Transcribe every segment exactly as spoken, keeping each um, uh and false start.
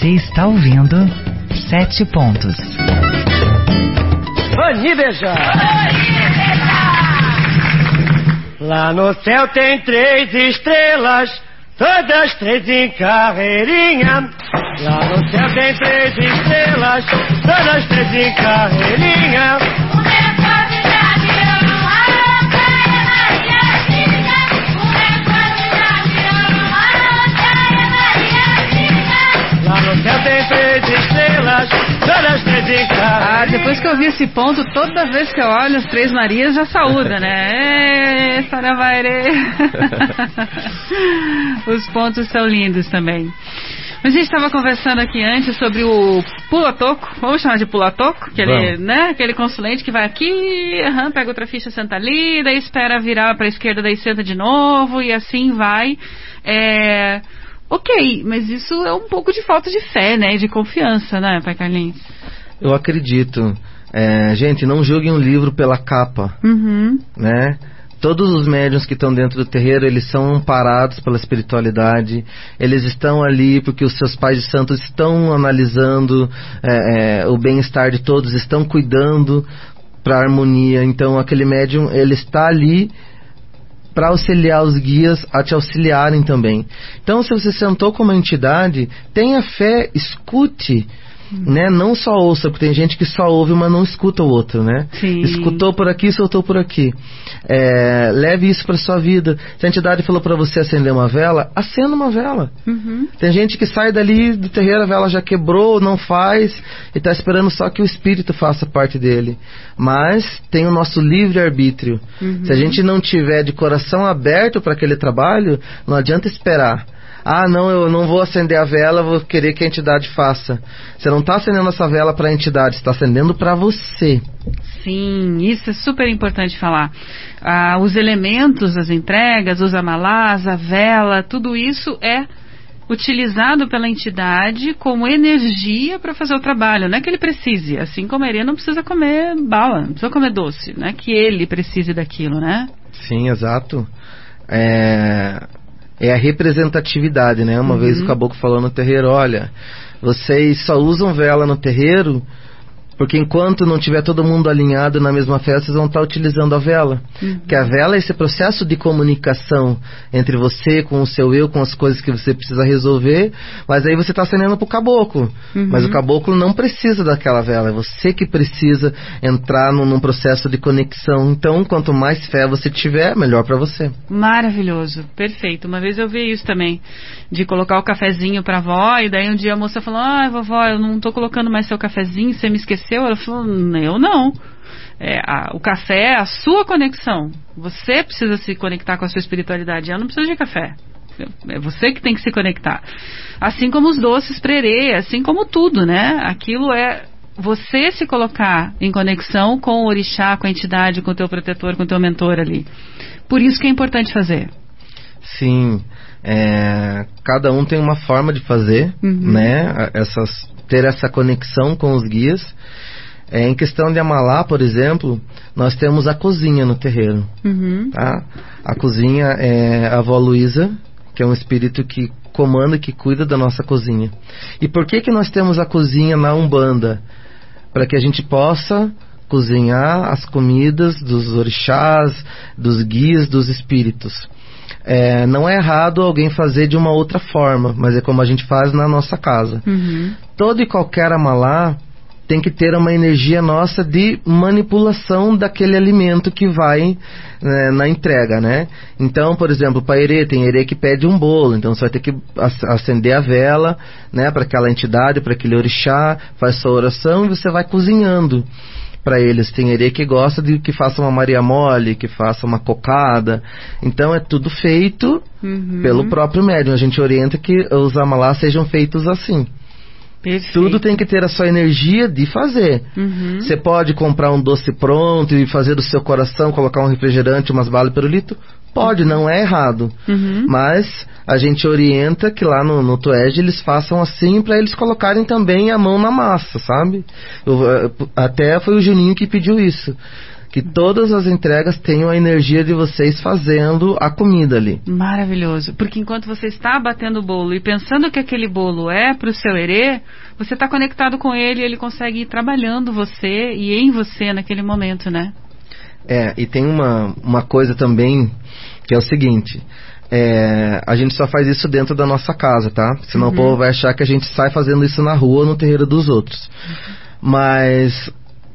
Você está ouvindo Sete Pontos. Vani beijar. Lá no céu tem três estrelas, todas três em carreirinha. Lá no céu tem três estrelas, todas três em carreirinha. Tem três estrelas, todas três em carreirinha. Ah, depois que eu vi esse ponto, toda vez que eu olho as Três Marias já saúda, né? Ê, Saravaire. Os pontos são lindos também. Mas a gente estava conversando aqui antes sobre o pula-toco, vamos chamar de pula-toco, aquele, né, aquele consulente que vai aqui, uhum, pega outra ficha, senta ali, daí espera virar para a esquerda, daí senta de novo e assim vai. É... Ok, mas isso é um pouco de falta de fé, né? De confiança, né, Pai Carlinhos? Eu acredito. É, gente, não julguem um livro pela capa, uhum. né? Todos os médiuns que estão dentro do terreiro, eles são amparados pela espiritualidade. Eles estão ali porque os seus pais de santos estão analisando é, é, o bem-estar de todos, estão cuidando para a harmonia. Então, aquele médium, ele está ali para auxiliar os guias a te auxiliarem também. Então, se você sentou com uma entidade, tenha fé, escute, hum. né? Não só ouça, porque tem gente que só ouve, mas não escuta o outro, né? Sim. Escutou por aqui, soltou por aqui. É, leve isso para sua vida. Se a entidade falou para você acender uma vela, acenda uma vela. Uhum. Tem gente que sai dali do terreiro, a vela já quebrou, não faz, e está esperando só que o espírito faça parte dele. Mas tem o nosso livre-arbítrio. Uhum. Se a gente não tiver de coração aberto para aquele trabalho, não adianta esperar. Ah, não, eu não vou acender a vela, vou querer que a entidade faça. Você não está acendendo essa vela para a entidade, você está acendendo para você. Sim, isso é super importante falar. Ah, os elementos, as entregas, os amalás, a vela, tudo isso é utilizado pela entidade como energia para fazer o trabalho. Não é que ele precise, assim como a Irê não precisa comer bala, não precisa comer doce, não é que ele precise daquilo, né? Sim, exato. É... É a representatividade, né? Uma uhum. vez o caboclo falou no terreiro, olha, vocês só usam vela no terreiro porque enquanto não tiver todo mundo alinhado na mesma festa, vocês vão estar utilizando a vela. Uhum. Porque a vela é esse processo de comunicação entre você, com o seu eu, com as coisas que você precisa resolver, mas aí você está acendendo para o caboclo. Uhum. Mas o caboclo não precisa daquela vela, é você que precisa entrar num, num processo de conexão. Então, quanto mais fé você tiver, melhor para você. Maravilhoso, perfeito. Uma vez eu vi isso também, de colocar o cafezinho para a avó, e daí um dia a moça falou, ah, vovó, eu não estou colocando mais seu cafezinho, você me esqueceu? Ela falou, eu não. É, a, o café é a sua conexão. Você precisa se conectar com a sua espiritualidade. Ela não precisa de café. É você que tem que se conectar. Assim como os doces prerê, assim como tudo, né? Aquilo é você se colocar em conexão com o orixá, com a entidade, com o teu protetor, com o teu mentor ali. Por isso que é importante fazer. Sim. É, cada um tem uma forma de fazer, uhum. né? Essas, ter essa conexão com os guias. É, em questão de amalá, por exemplo, nós temos a cozinha no terreiro. Uhum. Tá? A cozinha é a avó Luísa, que é um espírito que comanda e que cuida da nossa cozinha. E por que que nós temos a cozinha na Umbanda? Para que a gente possa cozinhar as comidas dos orixás, dos guias, dos espíritos. É, não é errado alguém fazer de uma outra forma, mas é como a gente faz na nossa casa. Uhum. Todo e qualquer amalá tem que ter uma energia nossa de manipulação daquele alimento que vai, né, na entrega, né? Então, por exemplo, para Irê, tem Irê que pede um bolo, então você vai ter que acender a vela, né, para aquela entidade, para aquele orixá, faz sua oração e você vai cozinhando para eles. Tem Irê que gosta de que faça uma Maria Mole, que faça uma cocada. Então é tudo feito uhum. pelo próprio médium. A gente orienta que os amalás sejam feitos assim. Perfeito. Tudo tem que ter a sua energia de fazer. Uhum. Você pode comprar um doce pronto e fazer do seu coração, colocar um refrigerante, umas balas de pirulito? Pode, não é errado. Uhum. Mas a gente orienta que lá no, no Tued eles façam assim para eles colocarem também a mão na massa, sabe? Eu, até foi o Juninho que pediu isso. Que todas as entregas tenham a energia de vocês fazendo a comida ali. Maravilhoso. Porque enquanto você está batendo o bolo e pensando que aquele bolo é para o seu herê, você está conectado com ele e ele consegue ir trabalhando você e em você naquele momento, né? É, e tem uma, uma coisa também que é o seguinte... É, a gente só faz isso dentro da nossa casa, tá? Senão uhum. o povo vai achar que a gente sai fazendo isso na rua ou no terreiro dos outros. Uhum. Mas...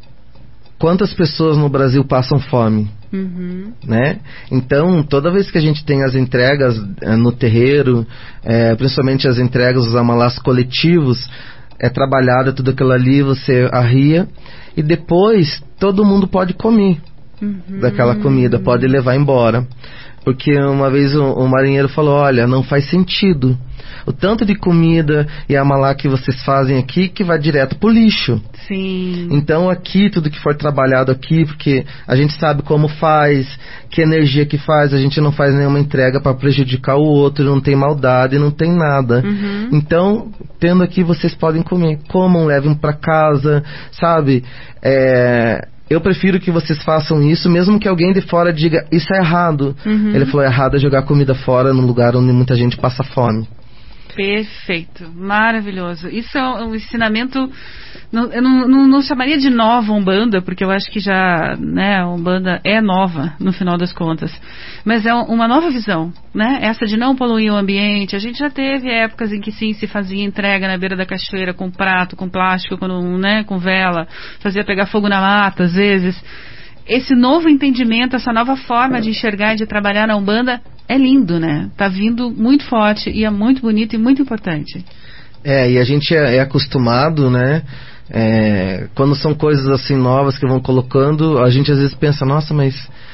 quantas pessoas no Brasil passam fome, uhum. né? Então, toda vez que a gente tem as entregas é, no terreiro, é, principalmente as entregas, os amalás coletivos, é trabalhado tudo aquilo ali, você arria, e depois todo mundo pode comer uhum. daquela comida, pode levar embora. Porque uma vez o, o marinheiro falou, olha, não faz sentido o tanto de comida e amalá que vocês fazem aqui que vai direto pro lixo. Sim. Então aqui, tudo que for trabalhado aqui, porque a gente sabe como faz, que energia que faz, a gente não faz nenhuma entrega para prejudicar o outro, não tem maldade, não tem nada. Uhum. Então, tendo aqui, vocês podem comer. Comam, levem para casa, sabe? É... eu prefiro que vocês façam isso, mesmo que alguém de fora diga, isso é errado. Uhum. Ele falou, é errado jogar comida fora num lugar onde muita gente passa fome. Perfeito, maravilhoso. Isso é um ensinamento, não, eu não, não, não chamaria de nova Umbanda, porque eu acho que já, né, a Umbanda é nova, no final das contas. Mas é uma nova visão, né? Essa de não poluir o ambiente. A gente já teve épocas em que sim, se fazia entrega na beira da cachoeira com prato, com plástico, com, né, com vela, fazia pegar fogo na mata, às vezes. Esse novo entendimento, essa nova forma de enxergar e de trabalhar na Umbanda é lindo, né? Tá vindo muito forte e é muito bonito e muito importante. É, e a gente é, é acostumado, né? É, quando são coisas assim novas que vão colocando, a gente às vezes pensa, nossa, mas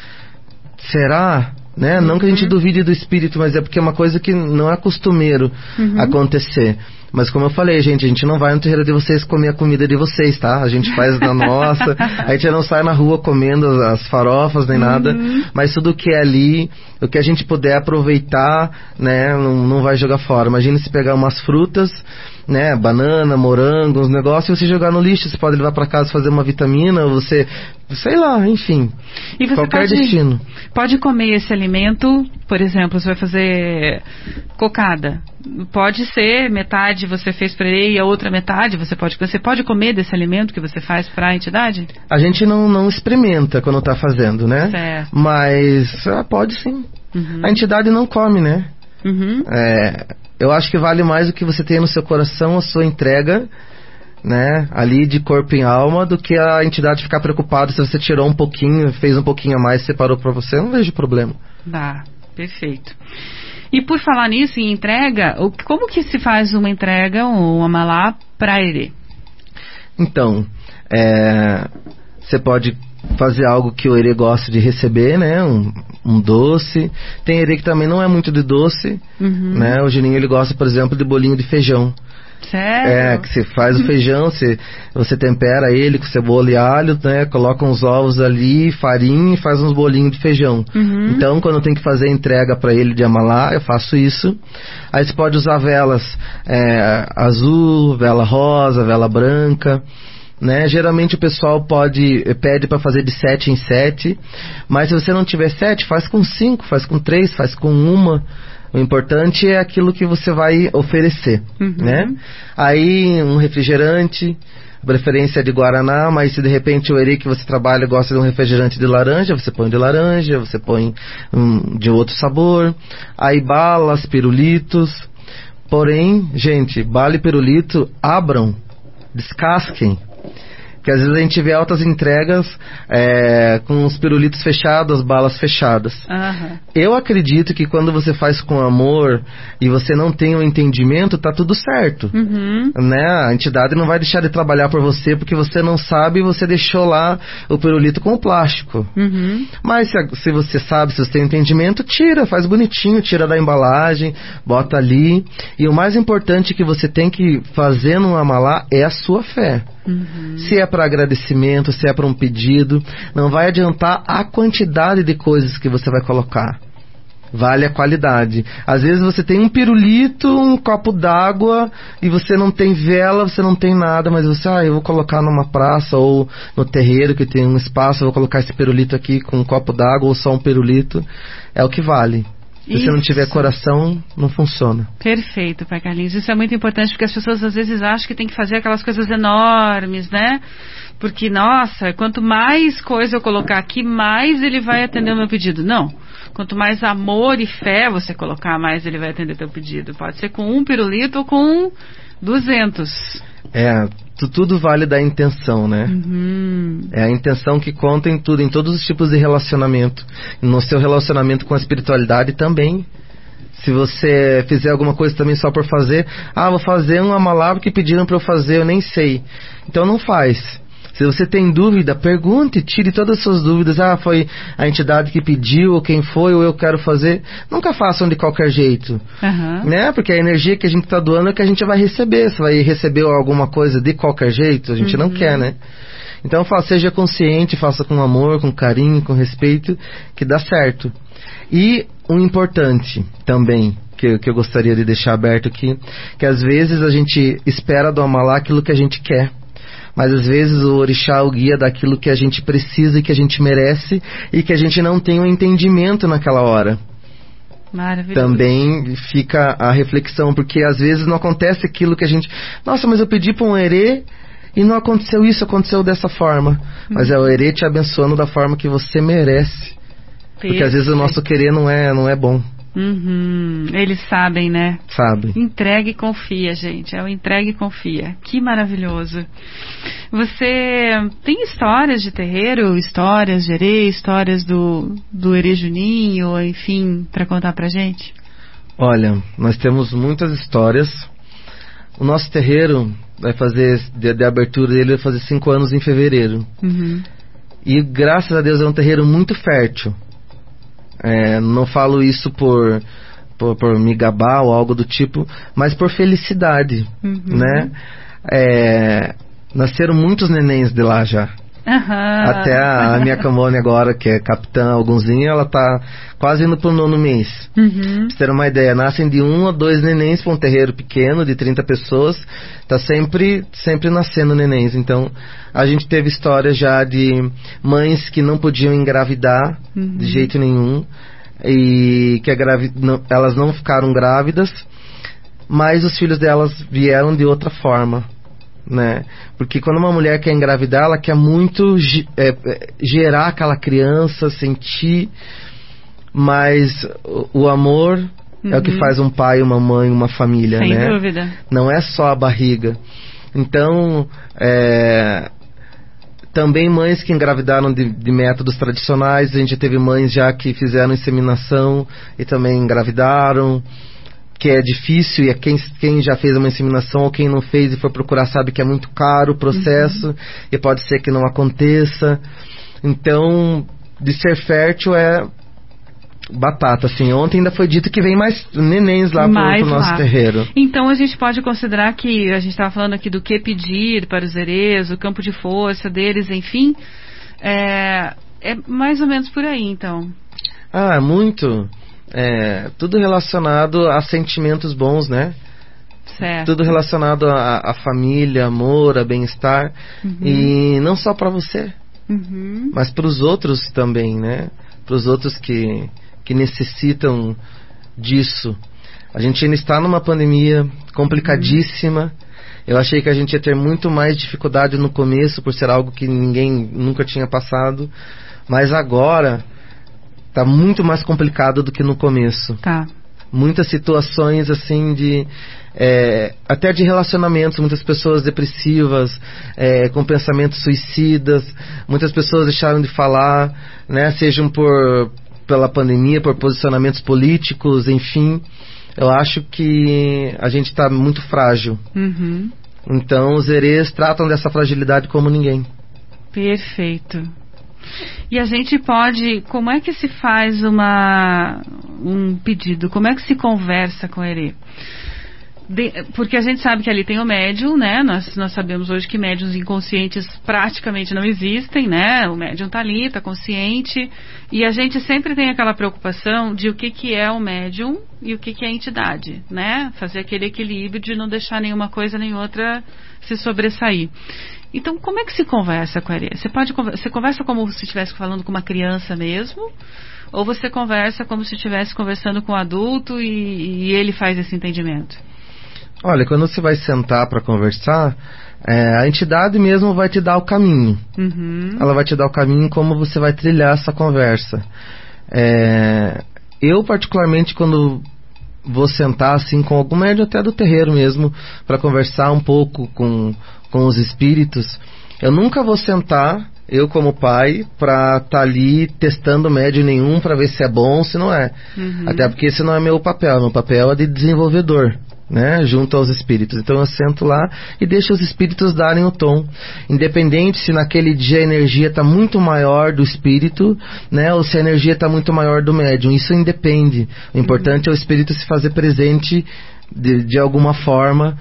será? Né? Não que a gente duvide do espírito, mas é porque é uma coisa que não é costumeiro uhum. acontecer. Mas como eu falei, gente, a gente não vai no terreiro de vocês comer a comida de vocês, tá? A gente faz da nossa, a gente não sai na rua comendo as, as farofas nem uhum. nada, mas tudo que é ali, o que a gente puder aproveitar, né, não, não vai jogar fora. Imagina se pegar umas frutas, né, banana, morango, uns negócios, e você jogar no lixo, você pode levar para casa fazer uma vitamina, ou você, sei lá, enfim, e você qualquer pode, destino. Pode comer esse alimento, por exemplo, você vai fazer cocada, pode ser metade você fez para ele e a outra metade você pode, você pode comer desse alimento que você faz para a entidade? A gente não, não experimenta quando está fazendo, né? Certo. Mas ah, pode sim. Uhum. A entidade não come, né? Uhum. É, eu acho que vale mais o que você tem no seu coração, a sua entrega, né, ali de corpo e alma, do que a entidade ficar preocupada se você tirou um pouquinho, fez um pouquinho a mais, separou para você. Eu não vejo problema. Dá, perfeito. E por falar nisso, em entrega, como que se faz uma entrega, um amalá para herê? Então, é, você pode fazer algo que o herê gosta de receber, né? Um, um doce. Tem herê que também não é muito de doce, uhum. né? O Juninho, ele gosta, por exemplo, de bolinho de feijão. Sério? É, que você faz o feijão, você, você tempera ele com cebola e alho, né? Coloca uns ovos ali, farinha e faz uns bolinhos de feijão. Uhum. Então, quando eu tenho que fazer a entrega para ele de amalá, eu faço isso. Aí você pode usar velas é, azul, vela rosa, vela branca. Né? Geralmente o pessoal pode, pede para fazer de sete em sete, mas se você não tiver sete, faz com cinco, faz com três, faz com uma. O importante é aquilo que você vai oferecer, uhum. né? Aí um refrigerante, preferência de guaraná, mas se de repente o herê que você trabalha gosta de um refrigerante de laranja, você põe de laranja, você põe um, de outro sabor. Aí balas, pirulitos. Porém, gente, bala e pirulito, abram, descasquem. Porque às vezes a gente vê altas entregas é, com os pirulitos fechados, as balas fechadas. Uhum. Eu acredito que quando você faz com amor e você não tem o um entendimento, tá tudo certo. Uhum. Né? A entidade não vai deixar de trabalhar por você porque você não sabe e você deixou lá o pirulito com o plástico. Uhum. Mas se, se você sabe, se você tem entendimento, tira, faz bonitinho, tira da embalagem, bota ali. E o mais importante que você tem que fazer no amalá é a sua fé. Uhum. Se é para agradecimento, se é para um pedido, não vai adiantar a quantidade de coisas que você vai colocar. Vale a qualidade. Às vezes você tem um pirulito, um copo d'água e você não tem vela, você não tem nada, mas você, ah, eu vou colocar numa praça ou no terreiro que tem um espaço, eu vou colocar esse pirulito aqui com um copo d'água ou só um pirulito. É o que vale. Se Isso. você não tiver coração, não funciona. Perfeito, Pai Carlinhos. Isso é muito importante, porque as pessoas às vezes acham que tem que fazer aquelas coisas enormes, né? Porque, nossa, quanto mais coisa eu colocar aqui, mais ele vai atender o meu pedido. Não. Quanto mais amor e fé você colocar, mais ele vai atender o teu pedido. Pode ser com um pirulito ou com duzentos. É, tu, tudo vale da intenção, né? Uhum. É a intenção que conta em tudo, em todos os tipos de relacionamento. No seu relacionamento com a espiritualidade também. Se você fizer alguma coisa também só por fazer, ah, vou fazer uma malabra que pediram para eu fazer, eu nem sei. Então não faz. Se você tem dúvida, pergunte, tire todas as suas dúvidas. Ah, foi a entidade que pediu, ou quem foi, ou eu quero fazer. Nunca façam de qualquer jeito. Uhum. Né? Porque a energia que a gente está doando é que a gente vai receber. Você vai receber alguma coisa de qualquer jeito, a gente uhum. não quer, né? Então, faça, seja consciente, faça com amor, com carinho, com respeito, que dá certo. E um importante também, que, que eu gostaria de deixar aberto aqui, que às vezes a gente espera do Amalá aquilo que a gente quer. Mas às vezes o orixá é o guia daquilo que a gente precisa e que a gente merece e que a gente não tem um entendimento naquela hora. Maravilhoso. Também fica a reflexão, porque às vezes não acontece aquilo que a gente... Nossa, mas eu pedi para um herê e não aconteceu isso, aconteceu dessa forma. Hum. Mas é o herê te abençoando da forma que você merece. Perfeito. Porque às vezes o nosso querer não é, não é bom. Uhum. Eles sabem, né? Sabe. Entregue e confia, gente. É o entregue e confia. Que maravilhoso. Você tem histórias de terreiro, histórias de herê, histórias do, do herê Juninho, enfim, para contar pra gente? Olha, nós temos muitas histórias. O nosso terreiro vai fazer, de, de abertura dele, vai fazer cinco anos em fevereiro. Uhum. E graças a Deus é um terreiro muito fértil. É, não falo isso por, por, por me gabar ou algo do tipo, mas por felicidade, uhum. né? É, nasceram muitos nenéns de lá já. Uhum. Até a, a minha camone agora, que é capitã Algunzinha, ela tá quase indo pro nono mês. Uhum. Pra ter uma ideia, nascem de um a dois nenéns para um terreiro pequeno de trinta pessoas. Tá sempre, sempre nascendo nenéns. Então, a gente teve história já de mães que não podiam engravidar uhum. de jeito nenhum. E que a gravi- não, elas não ficaram grávidas, mas os filhos delas vieram de outra forma. Né? Porque quando uma mulher quer engravidar, ela quer muito é, gerar aquela criança, sentir, mas o, o amor uhum. é o que faz um pai, uma mãe, uma família. Sem né? dúvida. Não é só a barriga. Então, é, também mães que engravidaram de, de métodos tradicionais. A gente teve mães já que fizeram inseminação e também engravidaram, que é difícil, e é quem, quem já fez uma inseminação ou quem não fez e for procurar sabe que é muito caro o processo uhum. e pode ser que não aconteça. Então, de ser fértil é batata, assim. Ontem ainda foi dito que vem mais nenéns lá mais pro, pro nosso lá. terreiro. Então a gente pode considerar que a gente estava falando aqui do que pedir para os herês, o campo de força deles, enfim, é, é mais ou menos por aí, então. Ah, muito... É, tudo relacionado a sentimentos bons, né? Certo. Tudo relacionado a, a família, amor, a bem-estar. Uhum. E não só para você, uhum. mas para os outros também, né? Para os outros que, que necessitam disso. A gente ainda está numa pandemia complicadíssima. Uhum. Eu achei que a gente ia ter muito mais dificuldade no começo, por ser algo que ninguém nunca tinha passado. Mas agora... tá muito mais complicado do que no começo. Tá. Muitas situações, assim, de... É, até de relacionamentos, muitas pessoas depressivas, é, com pensamentos suicidas. Muitas pessoas deixaram de falar, né? Sejam por, pela pandemia, por posicionamentos políticos, enfim. Eu acho que a gente está muito frágil. Uhum. Então, os herês tratam dessa fragilidade como ninguém. Perfeito. E a gente pode... Como é que se faz uma, um pedido? Como é que se conversa com o herê? De, porque a gente sabe que ali tem o médium, né? Nós, nós sabemos hoje que médiums inconscientes praticamente não existem, né? O médium tá ali, tá consciente, e a gente sempre tem aquela preocupação de o que que é o médium e o que que é a entidade, né? Fazer aquele equilíbrio de não deixar nenhuma coisa nem outra se sobressair. Então, como é que se conversa com ele? Você pode você conversa como se estivesse falando com uma criança mesmo? Ou você conversa como se estivesse conversando com um adulto e, e ele faz esse entendimento? Olha, quando você vai sentar para conversar, é, a entidade mesmo vai te dar o caminho. Uhum. Ela vai te dar o caminho como você vai trilhar essa conversa. É, eu, particularmente, quando vou sentar assim com algum médium até do terreiro mesmo, para conversar um pouco com, com os espíritos, eu nunca vou sentar, eu como pai, para estar tá ali testando médium nenhum para ver se é bom ou se não é. Uhum. Até porque esse não é meu papel, meu papel é de desenvolvedor, né, junto aos espíritos. Então eu sento lá e deixo os espíritos darem o tom, independente se naquele dia a energia está muito maior do espírito, né, ou se a energia está muito maior do médium. Isso independe. O importante uhum. é o espírito se fazer presente de, de alguma forma,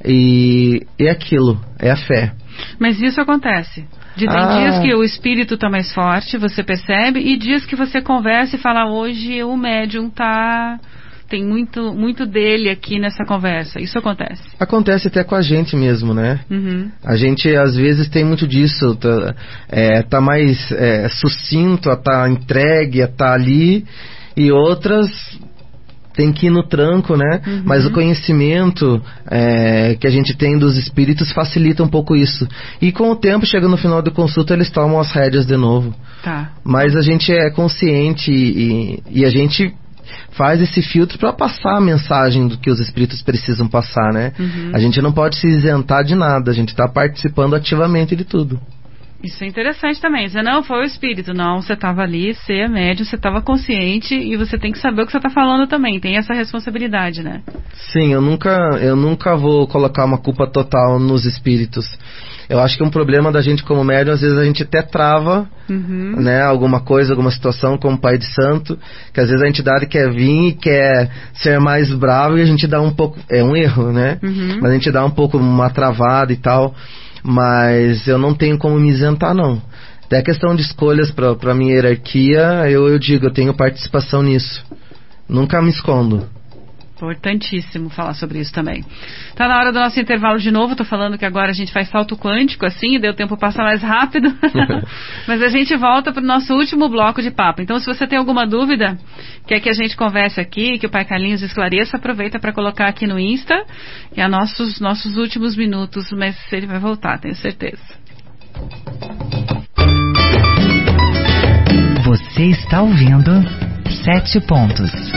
e é aquilo, é a fé. Mas isso acontece. De, tem ah. dias que o espírito está mais forte, você percebe, e dias que você conversa e fala, hoje o médium está... tem muito, muito dele aqui nessa conversa. Isso acontece? Acontece até com a gente mesmo, né? Uhum. A gente, às vezes, tem muito disso. Tá, é, tá mais é, sucinto, a tá entregue, a tá ali. E outras tem que ir no tranco, né? Uhum. Mas o conhecimento é, que a gente tem dos espíritos facilita um pouco isso. E com o tempo, chega no final da consulta, eles tomam as rédeas de novo. Tá. Mas a gente é consciente e, e a gente... faz esse filtro para passar a mensagem do que os espíritos precisam passar, né? Uhum. A gente não pode se isentar de nada, a gente está participando ativamente de tudo. Isso é interessante também. Você não foi o espírito, não, você estava ali, você é médium, você estava consciente e você tem que saber o que você está falando também, tem essa responsabilidade, né? Sim, eu nunca, eu nunca vou colocar uma culpa total nos espíritos. Eu acho que um problema da gente como médium, às vezes a gente até trava, uhum. né, alguma coisa, alguma situação como pai de santo, que às vezes a entidade quer vir e quer ser mais brava e a gente dá um pouco, é um erro, né? Uhum. Mas a gente dá um pouco uma travada e tal, mas eu não tenho como me isentar, não. Até a questão de escolhas para a minha hierarquia, eu, eu digo, eu tenho participação nisso. Nunca me escondo. Importantíssimo falar sobre isso também. Tá na hora do nosso intervalo de novo. Tô falando que agora a gente faz salto quântico, assim, deu tempo passar mais rápido. Mas a gente volta pro nosso último bloco de papo. Então, se você tem alguma dúvida, quer que a gente converse aqui, que o Pai Carlinhos esclareça, aproveita para colocar aqui no Insta, que é nossos, nossos últimos minutos, mas ele vai voltar, tenho certeza. Você está ouvindo Sete Pontos.